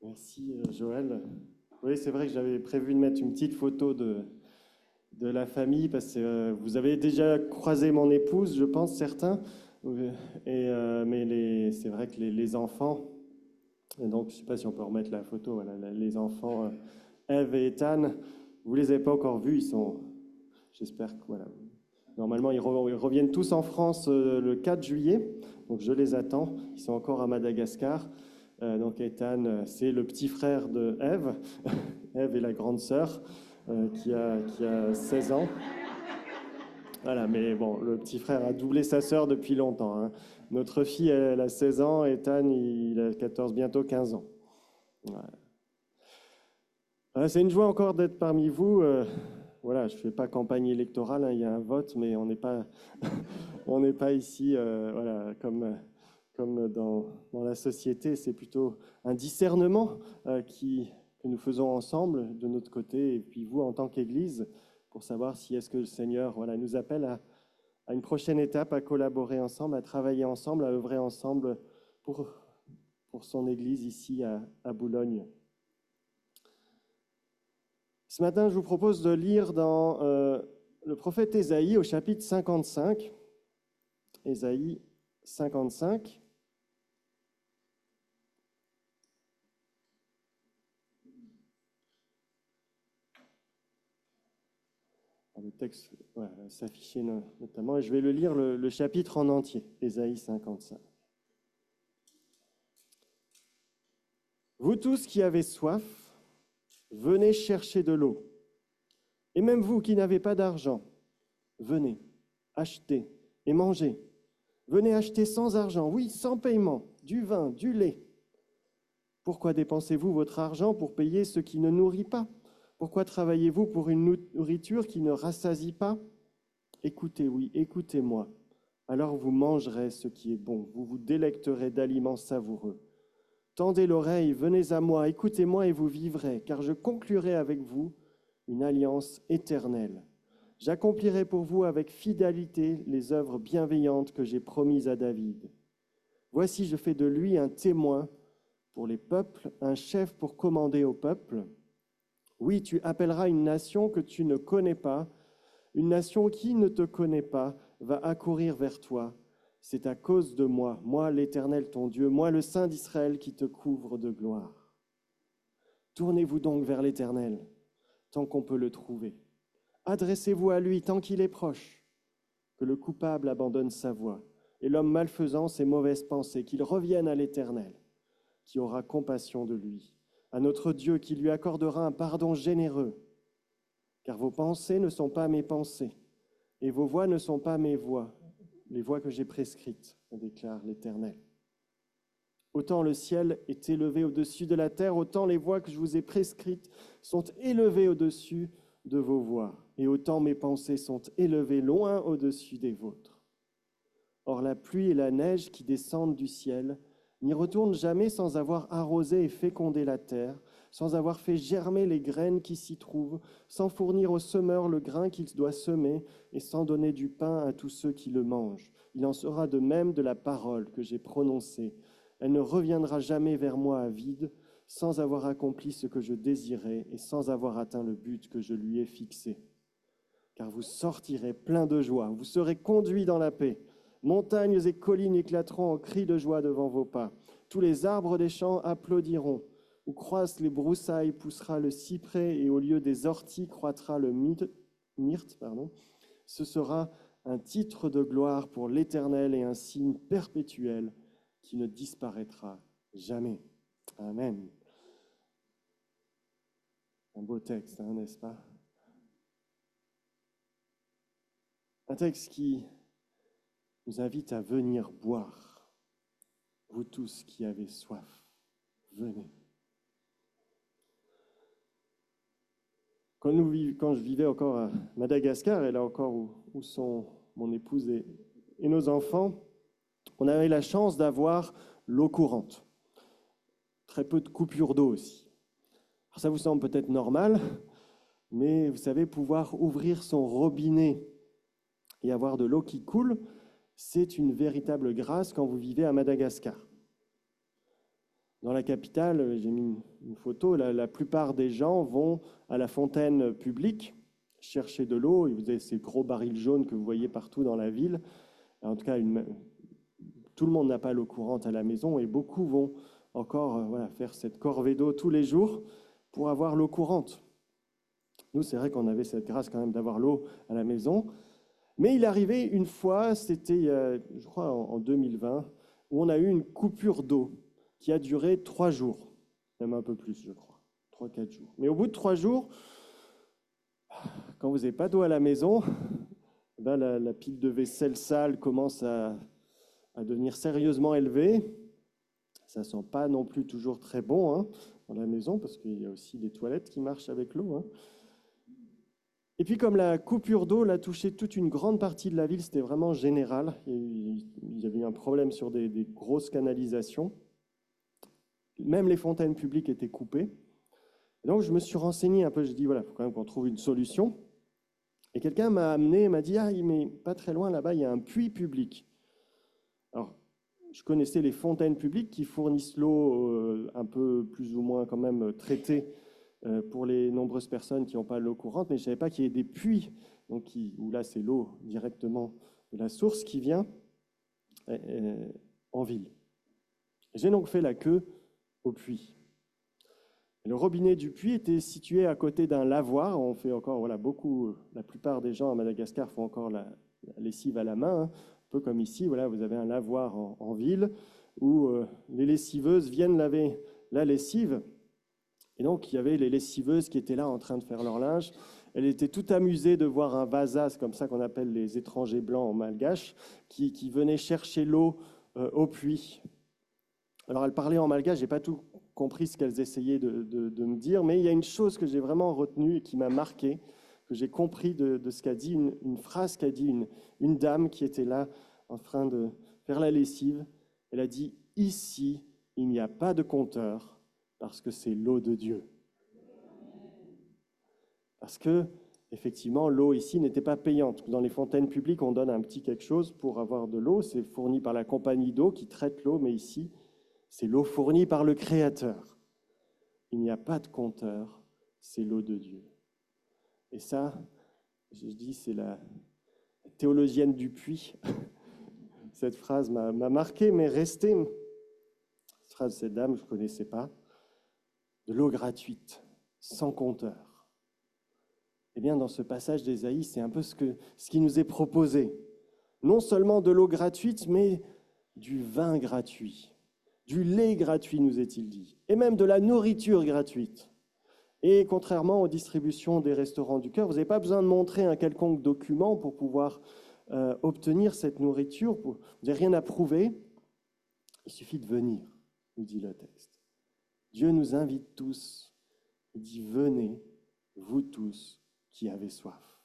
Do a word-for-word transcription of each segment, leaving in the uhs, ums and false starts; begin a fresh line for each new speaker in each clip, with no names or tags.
Merci euh, Joël. Oui, c'est vrai que j'avais prévu de mettre une petite photo de, de la famille parce que euh, vous avez déjà croisé mon épouse, je pense, certains. Euh, Et, euh, mais les, c'est vrai que les, les enfants, et donc je ne sais pas si on peut remettre la photo, voilà, la- les enfants, euh, Eve et Ethan, vous les avez pas encore vus, ils sont, j'espère que voilà. Normalement, ils, re- ils reviennent tous en France euh, le quatre juillet, donc je les attends. Ils sont encore à Madagascar. Euh, donc Ethan, euh, c'est le petit frère de Eve. Eve est la grande sœur euh, qui a, qui a seize ans. Voilà, mais bon, le petit frère a doublé sa sœur depuis longtemps, hein. Notre fille, elle a seize ans, Ethan, il a quatorze, bientôt quinze ans. Voilà. Voilà, c'est une joie encore d'être parmi vous. Euh, voilà, je ne fais pas campagne électorale, hein, il y a un vote, mais on n'est pas, on n'est pas ici euh, voilà, comme, comme dans, dans la société. C'est plutôt un discernement euh, qui, que nous faisons ensemble de notre côté, et puis vous en tant qu'Église, pour savoir si est-ce que le Seigneur voilà, nous appelle à, à une prochaine étape, à collaborer ensemble, à travailler ensemble, à œuvrer ensemble pour, pour son Église ici à, à Boulogne. Ce matin, je vous propose de lire dans euh, le prophète Ésaïe au chapitre cinquante-cinq. Ésaïe cinquante-cinq. Le texte voilà, s'affichait notamment, et je vais le lire le, le chapitre en entier, Ésaïe cinquante-cinq. Vous tous qui avez soif, venez chercher de l'eau. Et même vous qui n'avez pas d'argent, venez, achetez et mangez. Venez acheter sans argent, oui, sans paiement, du vin, du lait. Pourquoi dépensez-vous votre argent pour payer ce qui ne nourrit pas? Pourquoi travaillez-vous pour une nourriture qui ne rassasie pas? Écoutez, oui, écoutez-moi. Alors vous mangerez ce qui est bon, vous vous délecterez d'aliments savoureux. Tendez l'oreille, venez à moi, écoutez-moi et vous vivrez, car je conclurai avec vous une alliance éternelle. J'accomplirai pour vous avec fidélité les œuvres bienveillantes que j'ai promises à David. Voici, je fais de lui un témoin pour les peuples, un chef pour commander au peuple. Oui, tu appelleras une nation que tu ne connais pas, une nation qui ne te connaît pas va accourir vers toi. C'est à cause de moi, moi l'Éternel ton Dieu, moi le Saint d'Israël qui te couvre de gloire. Tournez-vous donc vers l'Éternel, tant qu'on peut le trouver. Adressez-vous à lui tant qu'il est proche. Que le coupable abandonne sa voie et l'homme malfaisant ses mauvaises pensées, qu'il revienne à l'Éternel, qui aura compassion de lui, à notre Dieu qui lui accordera un pardon généreux. Car vos pensées ne sont pas mes pensées, et vos voies ne sont pas mes voies, les voies que j'ai prescrites, déclare l'Éternel. Autant le ciel est élevé au-dessus de la terre, autant les voies que je vous ai prescrites sont élevées au-dessus de vos voies, et autant mes pensées sont élevées loin au-dessus des vôtres. Or la pluie et la neige qui descendent du ciel n'y retournent jamais sans avoir arrosé et fécondé la terre, sans avoir fait germer les graines qui s'y trouvent, sans fournir au semeur le grain qu'il doit semer et sans donner du pain à tous ceux qui le mangent. Il en sera de même de la parole que j'ai prononcée. Elle ne reviendra jamais vers moi à vide, sans avoir accompli ce que je désirais et sans avoir atteint le but que je lui ai fixé. Car vous sortirez plein de joie, vous serez conduits dans la paix. Montagnes et collines éclateront en cris de joie devant vos pas. Tous les arbres des champs applaudiront. Où croissent les broussailles poussera le cyprès, et au lieu des orties croîtra le myrte. Pardon. Ce sera un titre de gloire pour l'Éternel et un signe perpétuel qui ne disparaîtra jamais. Amen. Un beau texte, hein, n'est-ce pas? Un texte qui nous invite à venir boire. Vous tous qui avez soif, venez. Quand, nous, quand je vivais encore à Madagascar, et là encore où, où sont mon épouse et, et nos enfants, on avait la chance d'avoir l'eau courante. Très peu de coupures d'eau aussi. Alors ça vous semble peut-être normal, mais vous savez, pouvoir ouvrir son robinet et avoir de l'eau qui coule, c'est une véritable grâce quand vous vivez à Madagascar. Dans la capitale, j'ai mis une, une photo, la, la plupart des gens vont à la fontaine publique chercher de l'eau. Et vous avez ces gros barils jaunes que vous voyez partout dans la ville. En tout cas, une, tout le monde n'a pas l'eau courante à la maison et beaucoup vont encore euh, voilà, faire cette corvée d'eau tous les jours pour avoir l'eau courante. Nous, c'est vrai qu'on avait cette grâce quand même d'avoir l'eau à la maison. Mais il arrivait une fois, c'était, euh, je crois, en, en deux mille vingt, où on a eu une coupure d'eau qui a duré trois jours, même un peu plus, je crois, trois, quatre jours. Mais au bout de trois jours, quand vous n'avez pas d'eau à la maison, ben la, la pile de vaisselle sale commence à, à devenir sérieusement élevée. Ça ne sent pas non plus toujours très bon hein, dans la maison, parce qu'il y a aussi les toilettes qui marchent avec l'eau. Hein. Et puis comme la coupure d'eau l'a touché toute une grande partie de la ville, c'était vraiment général. Il y avait eu un problème sur des, des grosses canalisations. Même les fontaines publiques étaient coupées. Et donc je me suis renseigné un peu, je dis voilà, il faut quand même qu'on trouve une solution. Et quelqu'un m'a amené, m'a dit, ah, mais pas très loin là-bas, il y a un puits public. Alors, je connaissais les fontaines publiques qui fournissent l'eau euh, un peu plus ou moins quand même traitée euh, pour les nombreuses personnes qui n'ont pas l'eau courante, mais je ne savais pas qu'il y ait des puits, donc qui, où là c'est l'eau directement de la source qui vient euh, en ville. J'ai donc fait la queue au puits. Et le robinet du puits était situé à côté d'un lavoir. On fait encore, voilà, beaucoup, la plupart des gens à Madagascar font encore la, la lessive à la main, hein. Un peu comme ici, voilà, vous avez un lavoir en, en ville où euh, les lessiveuses viennent laver la lessive. Et donc, il y avait les lessiveuses qui étaient là en train de faire leur linge. Elles étaient toutes amusées de voir un vasa, c'est comme ça qu'on appelle les étrangers blancs en malgache, qui, qui venaient chercher l'eau euh, au puits. Alors, elles parlaient en malgache, je n'ai pas tout compris ce qu'elles essayaient de, de, de me dire, mais il y a une chose que j'ai vraiment retenue et qui m'a marqué, que j'ai compris de, de ce qu'a dit, une, une phrase qu'a dit une, une dame qui était là en train de faire la lessive. Elle a dit « Ici, il n'y a pas de compteur parce que c'est l'eau de Dieu. » Parce que, effectivement, l'eau ici n'était pas payante. Dans les fontaines publiques, on donne un petit quelque chose pour avoir de l'eau. C'est fourni par la compagnie d'eau qui traite l'eau, mais ici, c'est l'eau fournie par le Créateur. Il n'y a pas de compteur, c'est l'eau de Dieu. Et ça, je dis, c'est la théologienne du puits. Cette phrase m'a marqué, mais resté. Cette phrase de cette dame, je ne connaissais pas. De l'eau gratuite, sans compteur. Eh bien, dans ce passage d'Ésaïe, c'est un peu ce, que, ce qui nous est proposé. Non seulement de l'eau gratuite, mais du vin gratuit. Du lait gratuit, nous est-il dit, et même de la nourriture gratuite. Et contrairement aux distributions des restaurants du cœur, vous n'avez pas besoin de montrer un quelconque document pour pouvoir euh, obtenir cette nourriture. Vous n'avez rien à prouver. Il suffit de venir, nous dit le texte. Dieu nous invite tous. Il dit, venez, vous tous qui avez soif.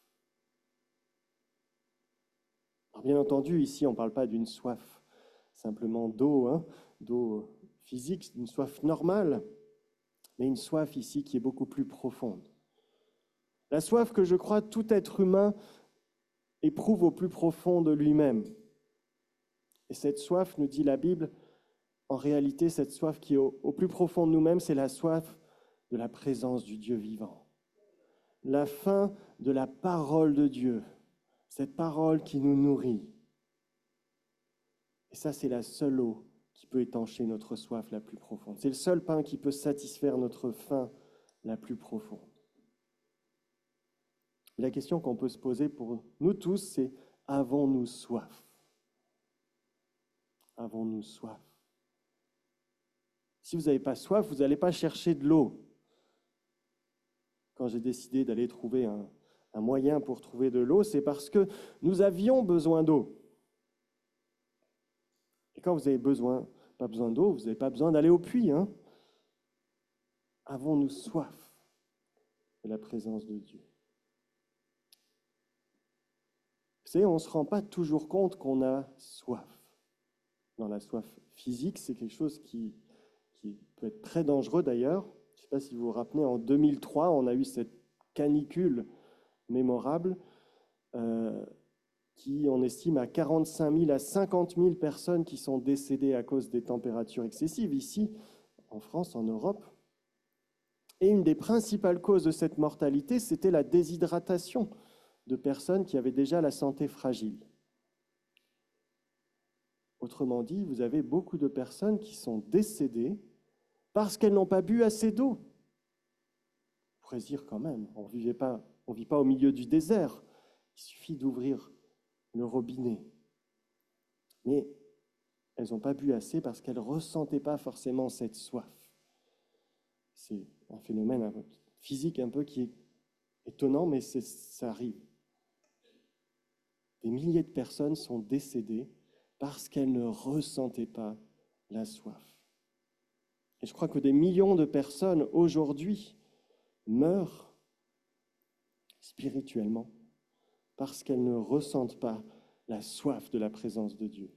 Alors bien entendu, ici, on ne parle pas d'une soif simplement d'eau, hein, d'eau physique, une soif normale, mais une soif ici qui est beaucoup plus profonde. La soif que je crois tout être humain éprouve au plus profond de lui-même. Et cette soif, nous dit la Bible, en réalité, cette soif qui est au, au plus profond de nous-mêmes, c'est la soif de la présence du Dieu vivant. La faim de la parole de Dieu, cette parole qui nous nourrit. Et ça, c'est la seule eau qui peut étancher notre soif la plus profonde. C'est le seul pain qui peut satisfaire notre faim la plus profonde. La question qu'on peut se poser pour nous tous, c'est « avons-nous soif ?» Avons-nous soif? Si vous n'avez pas soif, vous n'allez pas chercher de l'eau. Quand j'ai décidé d'aller trouver un, un moyen pour trouver de l'eau, c'est parce que nous avions besoin d'eau. Et quand vous avez besoin, pas besoin d'eau, vous n'avez pas besoin d'aller au puits. Hein. Avons-nous soif de la présence de Dieu? Vous savez, on ne se rend pas toujours compte qu'on a soif. Dans la soif physique, c'est quelque chose qui, qui peut être très dangereux d'ailleurs. Je ne sais pas si vous vous rappelez, en deux mille trois, on a eu cette canicule mémorable euh, qui, on estime, à quarante-cinq mille à cinquante mille personnes qui sont décédées à cause des températures excessives. Ici, en France, en Europe. Et une des principales causes de cette mortalité, c'était la déshydratation de personnes qui avaient déjà la santé fragile. Autrement dit, vous avez beaucoup de personnes qui sont décédées parce qu'elles n'ont pas bu assez d'eau. On pourrait se dire quand même, on vivait pas, on ne vit pas au milieu du désert. Il suffit d'ouvrir le robinet. Mais elles n'ont pas bu assez parce qu'elles ne ressentaient pas forcément cette soif. C'est un phénomène un peu physique un peu qui est étonnant, mais c'est, ça arrive. Des milliers de personnes sont décédées parce qu'elles ne ressentaient pas la soif. Et je crois que des millions de personnes aujourd'hui meurent spirituellement parce qu'elles ne ressentent pas la soif de la présence de Dieu.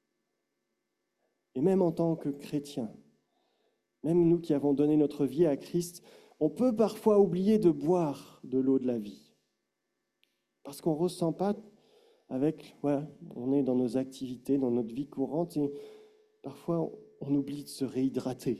Et même en tant que chrétiens, même nous qui avons donné notre vie à Christ, on peut parfois oublier de boire de l'eau de la vie. Parce qu'on ne ressent pas avec, voilà, on est dans nos activités, dans notre vie courante, et parfois on oublie de se réhydrater.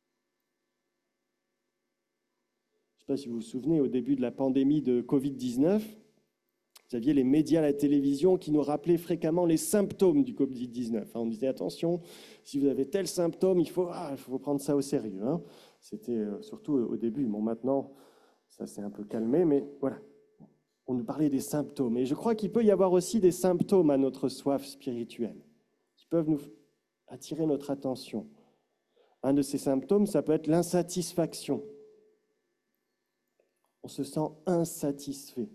Je ne sais pas si vous vous souvenez, au début de la pandémie de covid dix-neuf, vous aviez les médias, la télévision qui nous rappelaient fréquemment les symptômes du covid dix-neuf. On disait, attention, si vous avez tel symptôme, il faut, ah, il faut prendre ça au sérieux. Hein. C'était euh, surtout au début. Bon, maintenant, ça s'est un peu calmé, mais voilà. On nous parlait des symptômes. Et je crois qu'il peut y avoir aussi des symptômes à notre soif spirituelle qui peuvent nous attirer notre attention. Un de ces symptômes, ça peut être l'insatisfaction. On se sent insatisfait.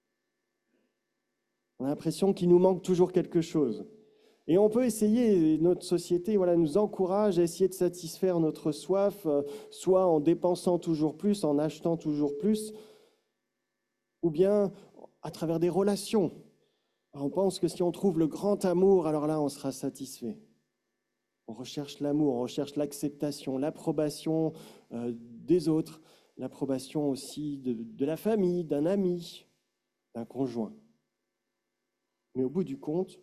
On a l'impression qu'il nous manque toujours quelque chose. Et on peut essayer, notre société voilà, nous encourage à essayer de satisfaire notre soif, soit en dépensant toujours plus, en achetant toujours plus, ou bien à travers des relations. On pense que si on trouve le grand amour, alors là, on sera satisfait. On recherche l'amour, on recherche l'acceptation, l'approbation euh, des autres, l'approbation aussi de, de la famille, d'un ami, d'un conjoint. Mais au bout du compte,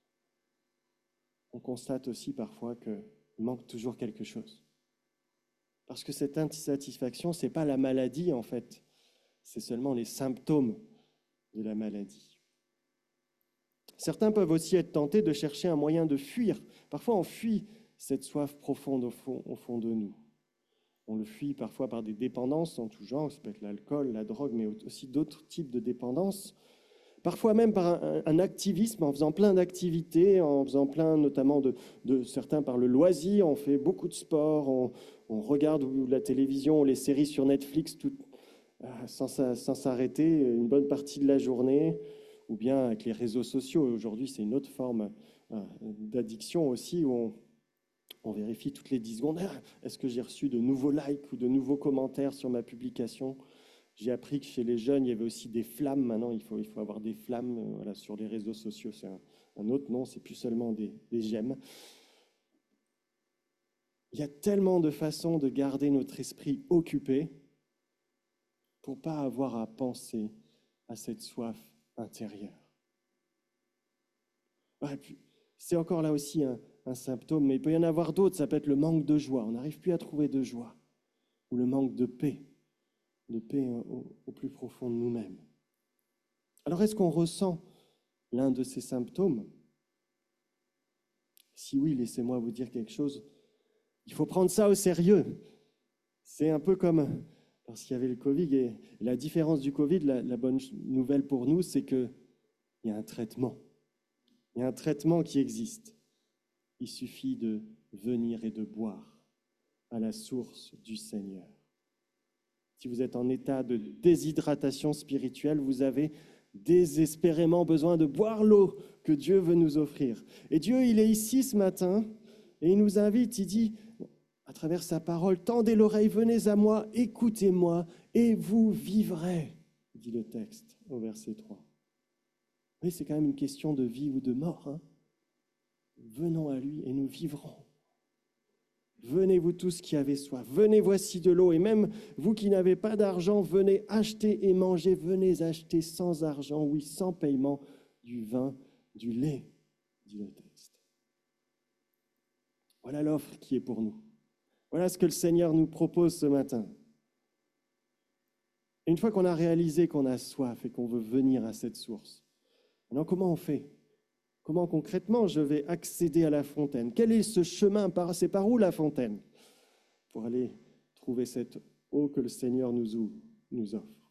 on constate aussi parfois qu'il manque toujours quelque chose. Parce que cette insatisfaction, ce n'est pas la maladie en fait, c'est seulement les symptômes de la maladie. Certains peuvent aussi être tentés de chercher un moyen de fuir. Parfois, on fuit cette soif profonde au fond, au fond de nous. On le fuit parfois par des dépendances en tout genre, ça peut être l'alcool, la drogue, mais aussi d'autres types de dépendances. Parfois même par un, un activisme, en faisant plein d'activités, en faisant plein notamment de, de certains par le loisir, on fait beaucoup de sport, on, on regarde la télévision, les séries sur Netflix tout, sans, sans s'arrêter une bonne partie de la journée, ou bien avec les réseaux sociaux. Aujourd'hui, c'est une autre forme d'addiction aussi, où on, on vérifie toutes les dix secondes, ah, est-ce que j'ai reçu de nouveaux likes ou de nouveaux commentaires sur ma publication ? J'ai appris que chez les jeunes, il y avait aussi des flammes. Maintenant, il faut, il faut avoir des flammes euh, voilà, sur les réseaux sociaux. C'est un, un autre nom, c'est plus seulement des, des j'aime. Il y a tellement de façons de garder notre esprit occupé pour ne pas avoir à penser à cette soif intérieure. Ouais, puis, c'est encore là aussi un, un symptôme, mais il peut y en avoir d'autres. Ça peut être le manque de joie. On n'arrive plus à trouver de joie. Ou le manque de paix. de paix au, au plus profond de nous-mêmes. Alors, est-ce qu'on ressent l'un de ces symptômes ? Si oui, laissez-moi vous dire quelque chose. Il faut prendre ça au sérieux. C'est un peu comme lorsqu'il y avait le Covid. Et la différence du Covid, la, la bonne nouvelle pour nous, c'est qu'il y a un traitement. Il y a un traitement qui existe. Il suffit de venir et de boire à la source du Seigneur. Si vous êtes en état de déshydratation spirituelle, vous avez désespérément besoin de boire l'eau que Dieu veut nous offrir. Et Dieu, il est ici ce matin et il nous invite, il dit, à travers sa parole, tendez l'oreille, venez à moi, écoutez-moi et vous vivrez, dit le texte au verset trois. Oui, c'est quand même une question de vie ou de mort. Hein. Venons à lui et nous vivrons. Venez vous tous qui avez soif, venez voici de l'eau, et même vous qui n'avez pas d'argent, venez acheter et manger, venez acheter sans argent, oui, sans paiement, du vin, du lait, dit le texte. Voilà l'offre qui est pour nous. Voilà ce que le Seigneur nous propose ce matin. Et une fois qu'on a réalisé qu'on a soif et qu'on veut venir à cette source, maintenant comment on fait? Comment concrètement je vais accéder à la fontaine? Quel est ce chemin? par- C'est par où la fontaine? Pour aller trouver cette eau que le Seigneur nous, ouvre, nous offre.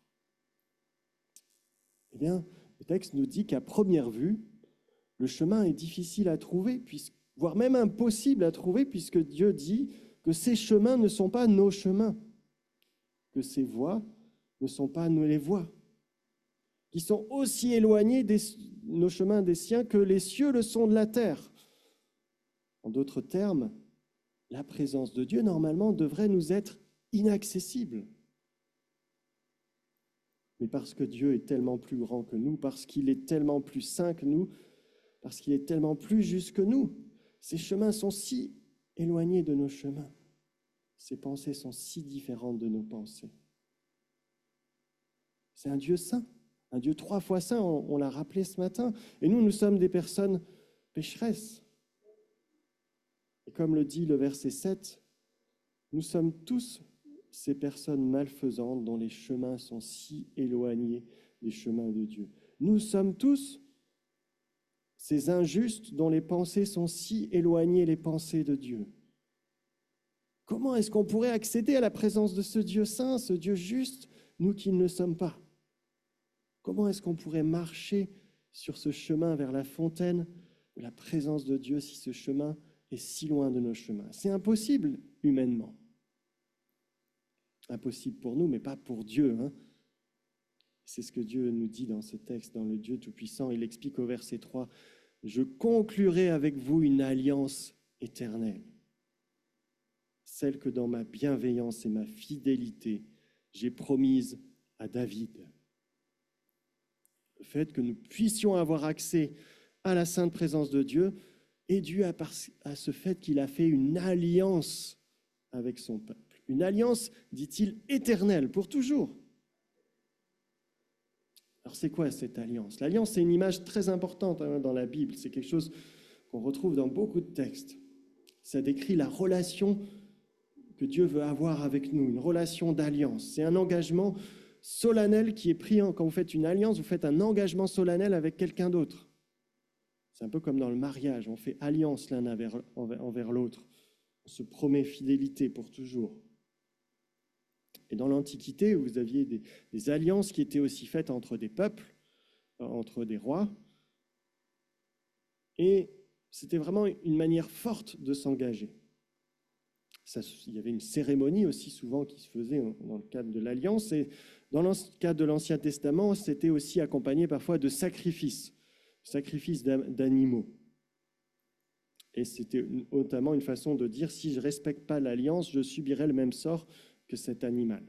Eh bien, le texte nous dit qu'à première vue, le chemin est difficile à trouver, puisque, voire même impossible à trouver, puisque Dieu dit que ces chemins ne sont pas nos chemins, que ces voies ne sont pas nos les voies, qui sont aussi éloignés des nos chemins des siens que les cieux le sont de la terre. En d'autres termes, la présence de Dieu, normalement, devrait nous être inaccessible. Mais parce que Dieu est tellement plus grand que nous, parce qu'il est tellement plus saint que nous, parce qu'il est tellement plus juste que nous, ces chemins sont si éloignés de nos chemins. Ces pensées sont si différentes de nos pensées. C'est un Dieu saint, un Dieu trois fois saint, on, on l'a rappelé ce matin. Et nous, nous sommes des personnes pécheresses. Et comme le dit le verset sept, nous sommes tous ces personnes malfaisantes dont les chemins sont si éloignés des chemins de Dieu. Nous sommes tous ces injustes dont les pensées sont si éloignées des pensées de Dieu. Comment est-ce qu'on pourrait accéder à la présence de ce Dieu saint, ce Dieu juste, nous qui ne le sommes pas? Comment est-ce qu'on pourrait marcher sur ce chemin vers la fontaine de la présence de Dieu si ce chemin est si loin de nos chemins? C'est impossible humainement. Impossible pour nous, mais pas pour Dieu. Hein. C'est ce que Dieu nous dit dans ce texte, dans le Dieu Tout-Puissant. Il explique au verset trois, « Je conclurai avec vous une alliance éternelle, celle que dans ma bienveillance et ma fidélité, j'ai promise à David. » Le fait que nous puissions avoir accès à la sainte présence de Dieu est dû à, à ce fait qu'il a fait une alliance avec son peuple. Une alliance, dit-il, éternelle, pour toujours. Alors c'est quoi cette alliance? L'alliance, c'est une image très importante hein, dans la Bible. C'est quelque chose qu'on retrouve dans beaucoup de textes. Ça décrit la relation que Dieu veut avoir avec nous, une relation d'alliance. C'est un engagement solennel qui est pris. Quand vous faites une alliance, vous faites un engagement solennel avec quelqu'un d'autre. C'est un peu comme dans le mariage. On fait alliance l'un envers, envers, envers l'autre. On se promet fidélité pour toujours. Et dans l'Antiquité, vous aviez des, des alliances qui étaient aussi faites entre des peuples, entre des rois. Et c'était vraiment une manière forte de s'engager. Ça, il y avait une cérémonie aussi souvent qui se faisait dans le cadre de l'alliance. Et dans le cadre de l'Ancien Testament, c'était aussi accompagné parfois de sacrifices, sacrifices d'animaux. Et c'était notamment une façon de dire, si je ne respecte pas l'alliance, je subirai le même sort que cet animal.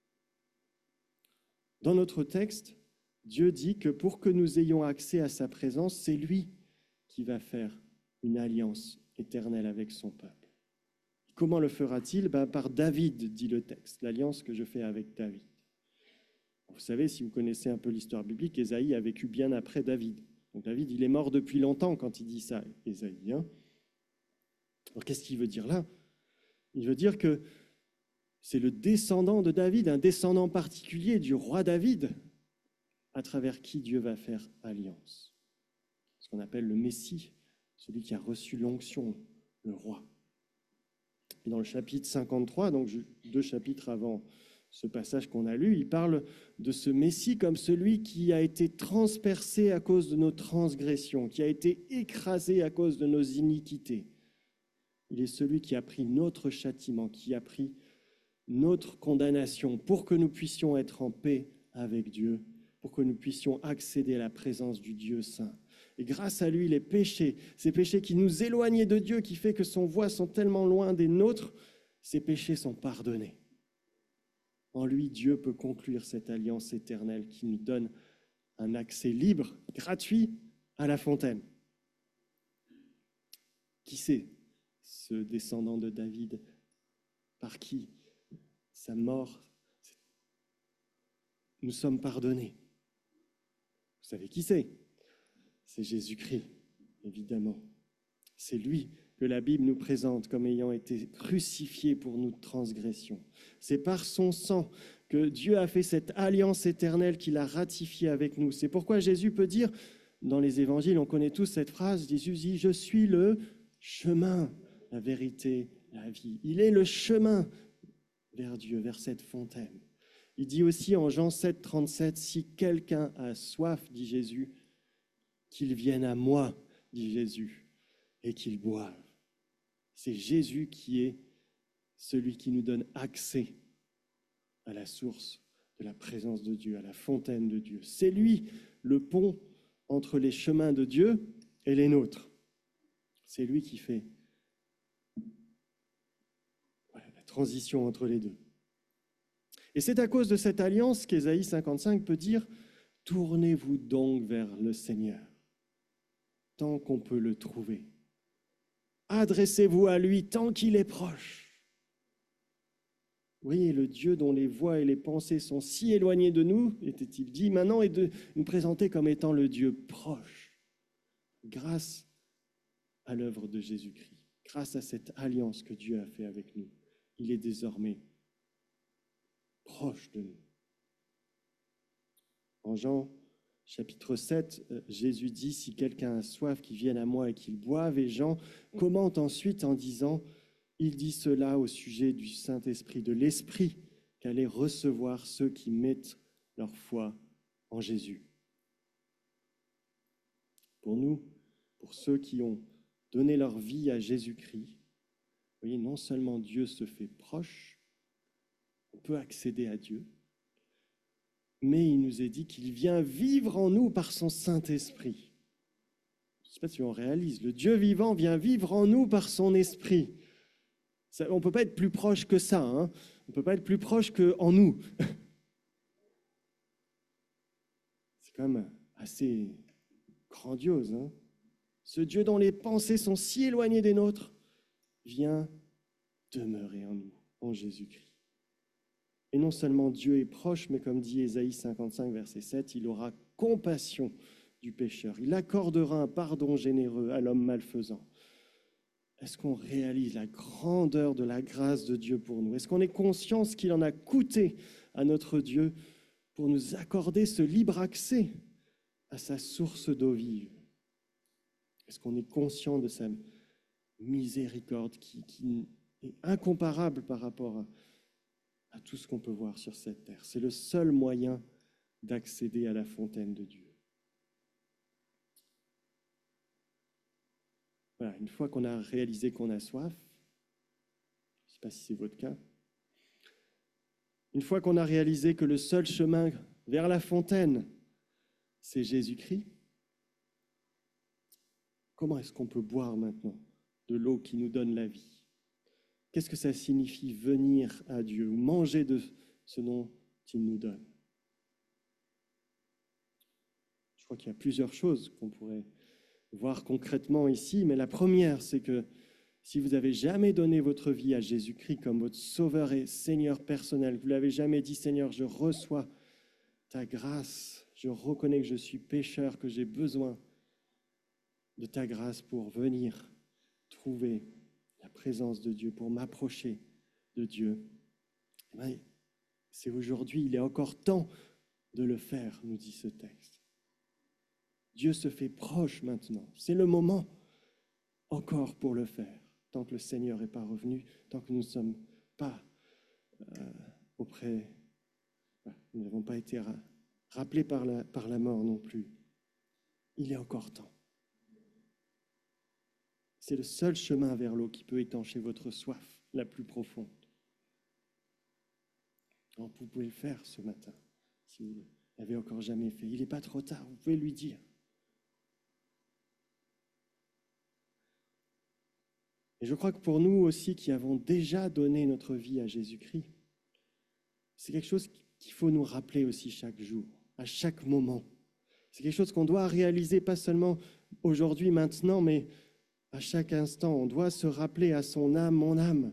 Dans notre texte, Dieu dit que pour que nous ayons accès à sa présence, c'est lui qui va faire une alliance éternelle avec son peuple. Comment le fera-t-il? Ben, par David, dit le texte, l'alliance que je fais avec David. Vous savez, si vous connaissez un peu l'histoire biblique, Ésaïe a vécu bien après David. Donc David, il est mort depuis longtemps quand il dit ça, Ésaïe. Hein. Alors qu'est-ce qu'il veut dire là? Il veut dire que c'est le descendant de David, un descendant particulier du roi David, à travers qui Dieu va faire alliance. Ce qu'on appelle le Messie, celui qui a reçu l'onction, le roi. Et dans le chapitre cinquante-trois, donc deux chapitres avant ce passage qu'on a lu, il parle de ce Messie comme celui qui a été transpercé à cause de nos transgressions, qui a été écrasé à cause de nos iniquités. Il est celui qui a pris notre châtiment, qui a pris notre condamnation pour que nous puissions être en paix avec Dieu, pour que nous puissions accéder à la présence du Dieu saint. Et grâce à lui, les péchés, ces péchés qui nous éloignaient de Dieu, qui fait que son voix sont tellement loin des nôtres, ces péchés sont pardonnés. En lui, Dieu peut conclure cette alliance éternelle qui nous donne un accès libre, gratuit à la fontaine. Qui c'est, ce descendant de David? Par qui sa mort, nous sommes pardonnés? Vous savez qui c'est? C'est Jésus-Christ, évidemment. C'est lui que la Bible nous présente comme ayant été crucifié pour nos transgressions. C'est par son sang que Dieu a fait cette alliance éternelle qu'il a ratifiée avec nous. C'est pourquoi Jésus peut dire, dans les évangiles, on connaît tous cette phrase, Jésus dit « Je suis le chemin, la vérité, la vie ». Il est le chemin vers Dieu, vers cette fontaine. Il dit aussi en Jean sept, trente-sept, « Si quelqu'un a soif, dit Jésus, qu'il vienne à moi, dit Jésus, et qu'il boive. » C'est Jésus qui est celui qui nous donne accès à la source de la présence de Dieu, à la fontaine de Dieu. C'est lui le pont entre les chemins de Dieu et les nôtres. C'est lui qui fait la transition entre les deux. Et c'est à cause de cette alliance qu'Ésaïe cinquante-cinq peut dire « Tournez-vous donc vers le Seigneur, tant qu'on peut le trouver. Adressez-vous à lui tant qu'il est proche. » Vous voyez, le Dieu dont les voies et les pensées sont si éloignées de nous, était-il dit, maintenant est de nous présenter comme étant le Dieu proche, grâce à l'œuvre de Jésus-Christ, grâce à cette alliance que Dieu a fait avec nous. Il est désormais proche de nous. En Jean chapitre sept, Jésus dit, « Si quelqu'un a soif, qu'il vienne à moi et qu'il boive. » Et Jean commente ensuite en disant, il dit cela au sujet du Saint-Esprit, de l'Esprit qu'allaient recevoir ceux qui mettent leur foi en Jésus. Pour nous, pour ceux qui ont donné leur vie à Jésus-Christ, vous voyez, non seulement Dieu se fait proche, on peut accéder à Dieu, mais il nous est dit qu'il vient vivre en nous par son Saint-Esprit. Je ne sais pas si on réalise, le Dieu vivant vient vivre en nous par son Esprit. Ça, on ne peut pas être plus proche que ça, hein. On ne peut pas être plus proche qu'en nous. C'est quand même assez grandiose, hein. Ce Dieu dont les pensées sont si éloignées des nôtres vient demeurer en nous, en Jésus-Christ. Et non seulement Dieu est proche, mais comme dit Ésaïe cinquante-cinq, verset sept, il aura compassion du pécheur. Il accordera un pardon généreux à l'homme malfaisant. Est-ce qu'on réalise la grandeur de la grâce de Dieu pour nous? Est-ce qu'on est conscient ce qu'il en a coûté à notre Dieu pour nous accorder ce libre accès à sa source d'eau vive? Est-ce qu'on est conscient de sa miséricorde qui, qui est incomparable par rapport à, à tout ce qu'on peut voir sur cette terre? C'est le seul moyen d'accéder à la fontaine de Dieu. Voilà, une fois qu'on a réalisé qu'on a soif, je ne sais pas si c'est votre cas, une fois qu'on a réalisé que le seul chemin vers la fontaine, c'est Jésus-Christ, comment est-ce qu'on peut boire maintenant de l'eau qui nous donne la vie? Qu'est-ce que ça signifie venir à Dieu ou manger de ce dont il nous donne? Je crois qu'il y a plusieurs choses qu'on pourrait voir concrètement ici, mais la première, c'est que si vous n'avez jamais donné votre vie à Jésus-Christ comme votre Sauveur et Seigneur personnel, vous ne l'avez jamais dit, Seigneur, je reçois ta grâce, je reconnais que je suis pécheur, que j'ai besoin de ta grâce pour venir trouver la présence de Dieu, pour m'approcher de Dieu. Eh bien, c'est aujourd'hui, il est encore temps de le faire, nous dit ce texte. Dieu se fait proche maintenant. C'est le moment encore pour le faire, tant que le Seigneur n'est pas revenu, tant que nous ne sommes pas euh, auprès, nous n'avons pas été ra- rappelés par la, par la mort non plus. Il est encore temps. C'est le seul chemin vers l'eau qui peut étancher votre soif la plus profonde. Alors, vous pouvez le faire ce matin, si vous ne l'avez encore jamais fait. Il n'est pas trop tard, vous pouvez lui dire. Et je crois que pour nous aussi qui avons déjà donné notre vie à Jésus-Christ, c'est quelque chose qu'il faut nous rappeler aussi chaque jour, à chaque moment. C'est quelque chose qu'on doit réaliser pas seulement aujourd'hui, maintenant, mais à chaque instant. On doit se rappeler à son âme, mon âme.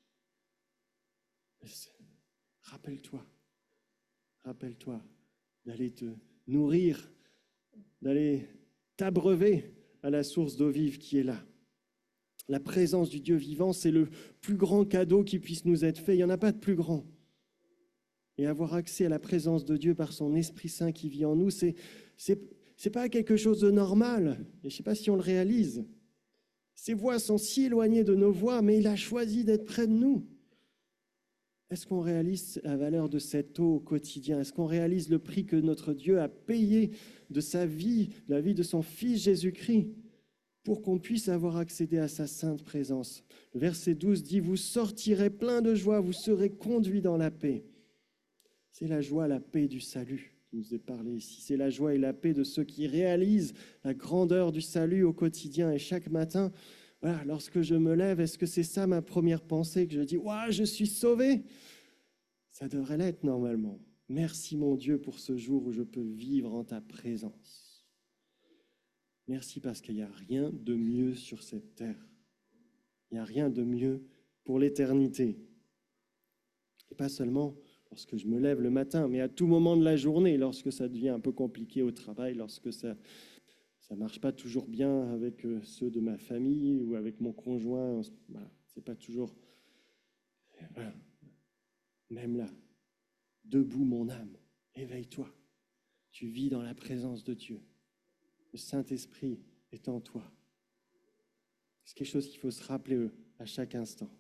Rappelle-toi, rappelle-toi d'aller te nourrir, d'aller t'abreuver à la source d'eau vive qui est là. La présence du Dieu vivant, c'est le plus grand cadeau qui puisse nous être fait. Il n'y en a pas de plus grand. Et avoir accès à la présence de Dieu par son Esprit Saint qui vit en nous, c'est c'est c'est pas quelque chose de normal. Et je ne sais pas si on le réalise. Ses voies sont si éloignées de nos voies, mais il a choisi d'être près de nous. Est-ce qu'on réalise la valeur de cette eau au quotidien? Est-ce qu'on réalise le prix que notre Dieu a payé de sa vie, de la vie de son Fils Jésus-Christ, pour qu'on puisse avoir accédé à sa sainte présence? Le verset douze dit « Vous sortirez plein de joie, vous serez conduits dans la paix ». C'est la joie, la paix du salut qui nous est parlé ici. C'est la joie et la paix de ceux qui réalisent la grandeur du salut au quotidien. Et chaque matin, voilà, lorsque je me lève, est-ce que c'est ça ma première pensée, que je dis « Waouh, je suis sauvé !» Ça devrait l'être normalement. Merci mon Dieu pour ce jour où je peux vivre en ta présence. Merci parce qu'il n'y a rien de mieux sur cette terre. Il n'y a rien de mieux pour l'éternité. Et pas seulement lorsque je me lève le matin, mais à tout moment de la journée, lorsque ça devient un peu compliqué au travail, lorsque ça ça marche pas toujours bien avec ceux de ma famille ou avec mon conjoint. Voilà, c'est pas toujours... Voilà. Même là, debout mon âme, éveille-toi. Tu vis dans la présence de Dieu. Le Saint-Esprit est en toi. C'est quelque chose qu'il faut se rappeler à chaque instant.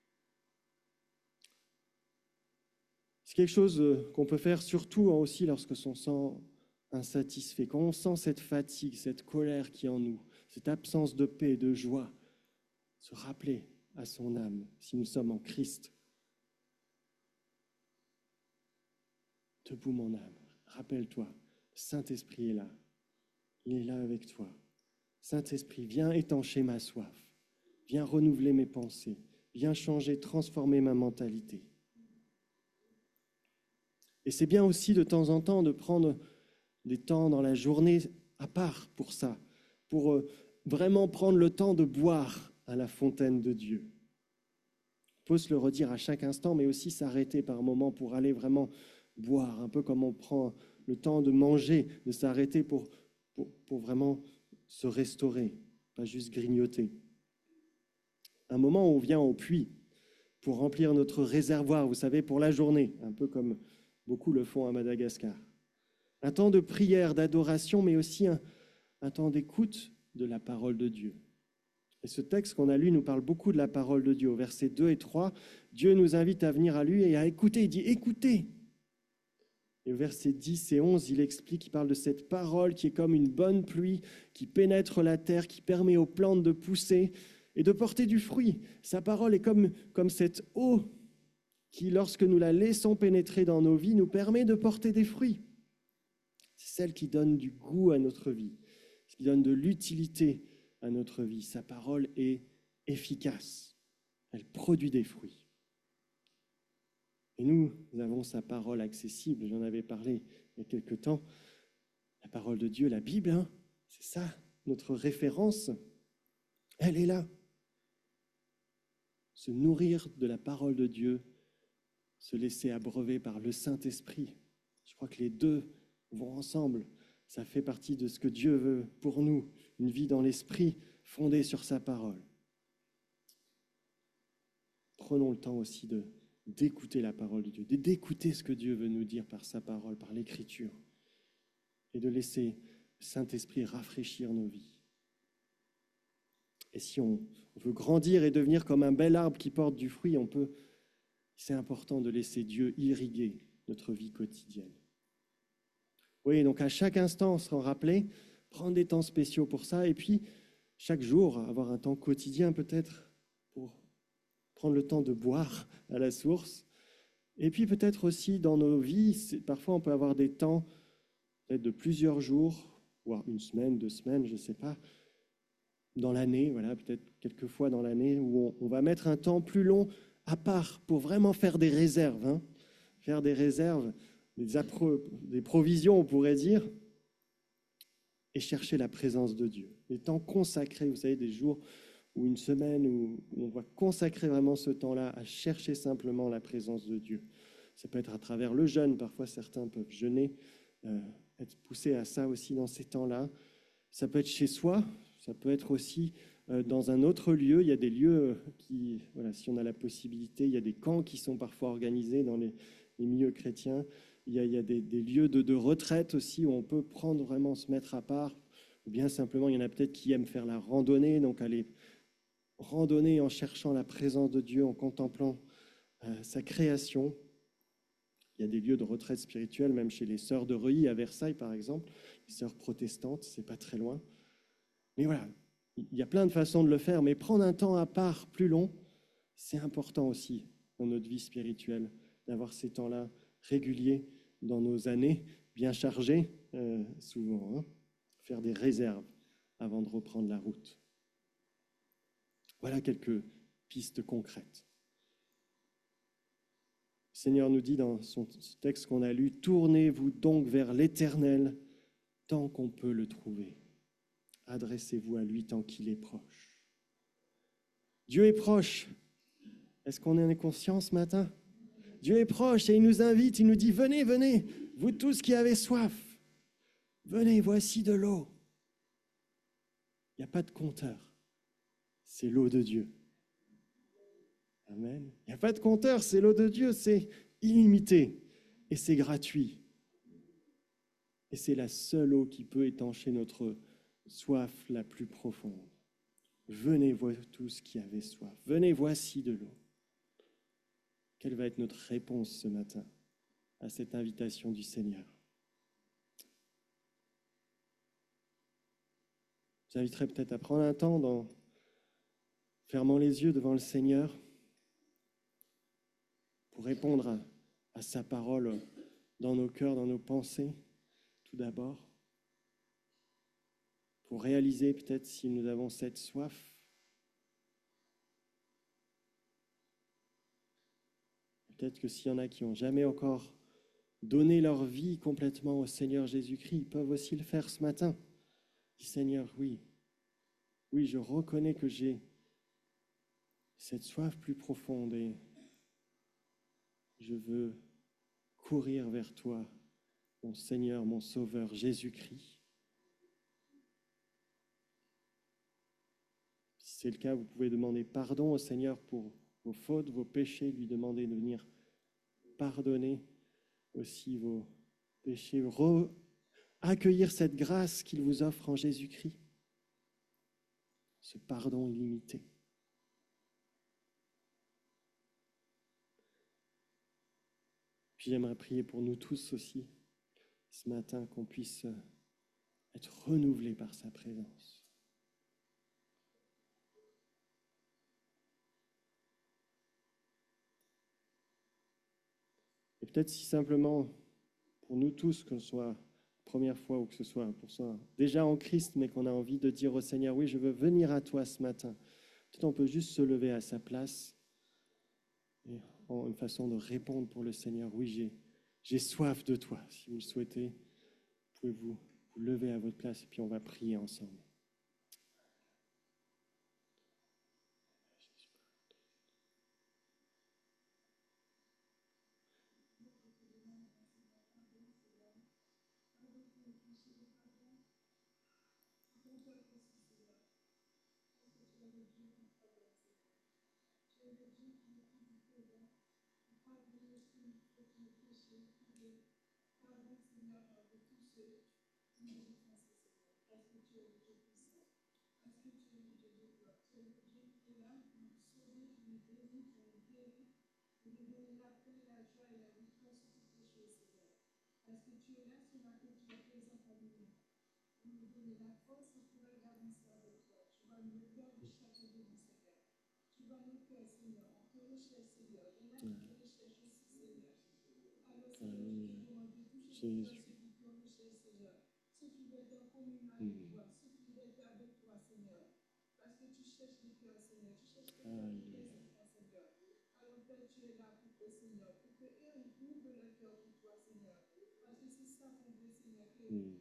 C'est quelque chose qu'on peut faire surtout aussi lorsque on se sent insatisfait, quand on sent cette fatigue, cette colère qui est en nous, cette absence de paix, de joie, se rappeler à son âme, si nous sommes en Christ. Debout mon âme, rappelle-toi, le Saint-Esprit est là, il est là avec toi. Saint-Esprit, viens étancher ma soif, viens renouveler mes pensées, viens changer, transformer ma mentalité. Et c'est bien aussi de temps en temps de prendre des temps dans la journée à part pour ça, pour vraiment prendre le temps de boire à la fontaine de Dieu. On peut se le redire à chaque instant, mais aussi s'arrêter par moment pour aller vraiment boire, un peu comme on prend le temps de manger, de s'arrêter pour, pour, pour vraiment se restaurer, pas juste grignoter. Un moment où on vient au puits pour remplir notre réservoir, vous savez, pour la journée, un peu comme beaucoup le font à Madagascar. Un temps de prière, d'adoration, mais aussi un, un temps d'écoute de la parole de Dieu. Et ce texte qu'on a lu nous parle beaucoup de la parole de Dieu. Au versets deux et trois, Dieu nous invite à venir à lui et à écouter. Il dit « écoutez ». Et au verset dix et onze, il explique, il parle de cette parole qui est comme une bonne pluie, qui pénètre la terre, qui permet aux plantes de pousser et de porter du fruit. Sa parole est comme, comme cette eau qui, lorsque nous la laissons pénétrer dans nos vies, nous permet de porter des fruits. C'est celle qui donne du goût à notre vie, qui donne de l'utilité à notre vie. Sa parole est efficace. Elle produit des fruits. Et nous, nous avons sa parole accessible. J'en avais parlé il y a quelque temps. La parole de Dieu, la Bible, hein, c'est ça, notre référence. Elle est là. Se nourrir de la parole de Dieu, se laisser abreuver par le Saint-Esprit. Je crois que les deux vont ensemble. Ça fait partie de ce que Dieu veut pour nous, une vie dans l'Esprit fondée sur sa parole. Prenons le temps aussi de, d'écouter la parole de Dieu, d'écouter ce que Dieu veut nous dire par sa parole, par l'Écriture, et de laisser le Saint-Esprit rafraîchir nos vies. Et si on veut grandir et devenir comme un bel arbre qui porte du fruit, on peut... C'est important de laisser Dieu irriguer notre vie quotidienne. Oui, donc à chaque instant, se rappeler, prendre des temps spéciaux pour ça, et puis chaque jour, avoir un temps quotidien peut-être pour prendre le temps de boire à la source. Et puis peut-être aussi dans nos vies, parfois on peut avoir des temps peut-être de plusieurs jours, voire une semaine, deux semaines, je ne sais pas, dans l'année, voilà, peut-être quelques fois dans l'année, où on, on va mettre un temps plus long à part pour vraiment faire des réserves, hein, faire des réserves, des, appro- des provisions, on pourrait dire, et chercher la présence de Dieu. Des temps consacrés, vous savez, des jours ou une semaine où on va consacrer vraiment ce temps-là à chercher simplement la présence de Dieu. Ça peut être à travers le jeûne, parfois certains peuvent jeûner, euh, être poussés à ça aussi dans ces temps-là. Ça peut être chez soi, ça peut être aussi euh, dans un autre lieu. Il y a des lieux qui, voilà, si on a la possibilité, il y a des camps qui sont parfois organisés dans les, les milieux chrétiens. Il y a, il y a des, des lieux de, de retraite aussi où on peut prendre vraiment, se mettre à part. Ou bien simplement, il y en a peut-être qui aiment faire la randonnée, donc aller randonner en cherchant la présence de Dieu, en contemplant euh, sa création. Il y a des lieux de retraite spirituelle, même chez les sœurs de Reuilly à Versailles, par exemple, les sœurs protestantes, c'est pas très loin. Mais voilà, il y a plein de façons de le faire, mais prendre un temps à part plus long, c'est important aussi dans notre vie spirituelle, d'avoir ces temps-là réguliers dans nos années, bien chargées, euh, souvent, hein, faire des réserves avant de reprendre la route. Voilà quelques pistes concrètes. Le Seigneur nous dit dans son texte qu'on a lu, « Tournez-vous donc vers l'Éternel tant qu'on peut le trouver. Adressez-vous à lui tant qu'il est proche. » Dieu est proche. Est-ce qu'on en est conscient ce matin? Dieu est proche et il nous invite, il nous dit, « Venez, venez, vous tous qui avez soif. Venez, voici de l'eau. » Il n'y a pas de compteur. C'est l'eau de Dieu. Amen. Il n'y a pas de compteur, c'est l'eau de Dieu, c'est illimité et c'est gratuit. Et c'est la seule eau qui peut étancher notre soif la plus profonde. Venez, vous tous qui avez soif. Venez, voici de l'eau. Quelle va être notre réponse ce matin à cette invitation du Seigneur? J'inviterai peut-être à prendre un temps en fermant les yeux devant le Seigneur pour répondre à, à sa parole dans nos cœurs, dans nos pensées, tout d'abord, pour réaliser peut-être si nous avons cette soif. Peut-être que s'il y en a qui n'ont jamais encore donné leur vie complètement au Seigneur Jésus-Christ, ils peuvent aussi le faire ce matin. Dis, Seigneur, oui, oui, je reconnais que j'ai cette soif plus profonde et je veux courir vers toi, mon Seigneur, mon Sauveur, Jésus-Christ. Si c'est le cas, vous pouvez demander pardon au Seigneur pour vos fautes, vos péchés, lui demander de venir pardonner aussi vos péchés, re- accueillir cette grâce qu'il vous offre en Jésus-Christ, ce pardon illimité. Puis j'aimerais prier pour nous tous aussi, ce matin, qu'on puisse être renouvelés par sa présence. Et peut-être si simplement, pour nous tous, que ce soit la première fois ou que ce soit pour soi, déjà en Christ, mais qu'on a envie de dire au Seigneur, oui, je veux venir à toi ce matin. Peut-être on peut juste se lever à sa place et en une façon de répondre pour le Seigneur, oui, j'ai, j'ai soif de toi. Si vous le souhaitez, pouvez-vous vous lever à votre place et puis on va prier ensemble. Jésus. Mm. Alléluia. Mm.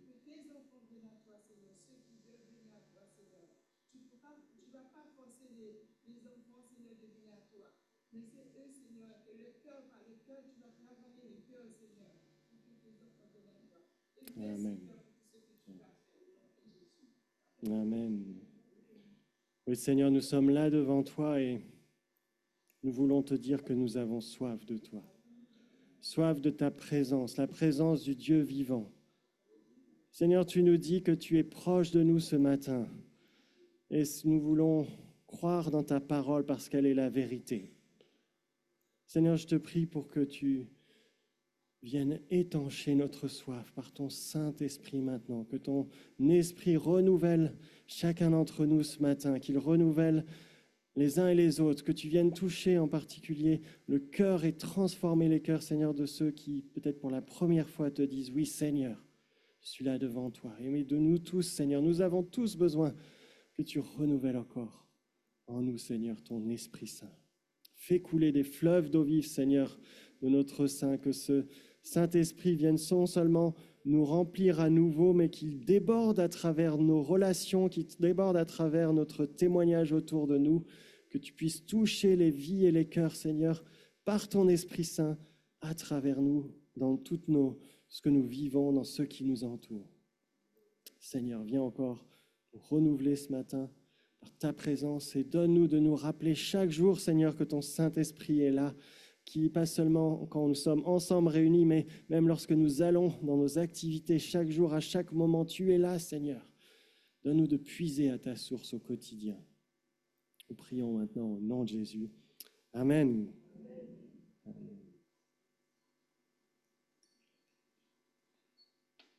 Amen. Amen. Oui, Seigneur, nous sommes là devant toi et nous voulons te dire que nous avons soif de toi. Soif de ta présence, la présence du Dieu vivant. Seigneur, tu nous dis que tu es proche de nous ce matin et nous voulons croire dans ta parole parce qu'elle est la vérité. Seigneur, je te prie pour que tu viennes étancher notre soif par ton Saint-Esprit maintenant, que ton esprit renouvelle chacun d'entre nous ce matin, qu'il renouvelle les uns et les autres, que tu viennes toucher en particulier le cœur et transformer les cœurs, Seigneur, de ceux qui, peut-être pour la première fois, te disent « Oui, Seigneur, je suis là devant toi. » Et de nous tous, Seigneur, nous avons tous besoin que tu renouvelles encore en nous, Seigneur, ton Esprit Saint. Fais couler des fleuves d'eau vive, Seigneur, de notre sein, que ce Saint-Esprit vienne non seulement nous remplir à nouveau, mais qu'il déborde à travers nos relations, qu'il déborde à travers notre témoignage autour de nous, que tu puisses toucher les vies et les cœurs, Seigneur, par ton Esprit Saint, à travers nous, dans tout nos, ce que nous vivons, dans ceux qui nous entourent. Seigneur, viens encore nous renouveler ce matin par ta présence et donne-nous de nous rappeler chaque jour, Seigneur, que ton Saint-Esprit est là, qui pas seulement quand nous sommes ensemble réunis, mais même lorsque nous allons dans nos activités chaque jour, à chaque moment, tu es là, Seigneur. Donne-nous de puiser à ta source au quotidien. Nous prions maintenant au nom de Jésus. Amen.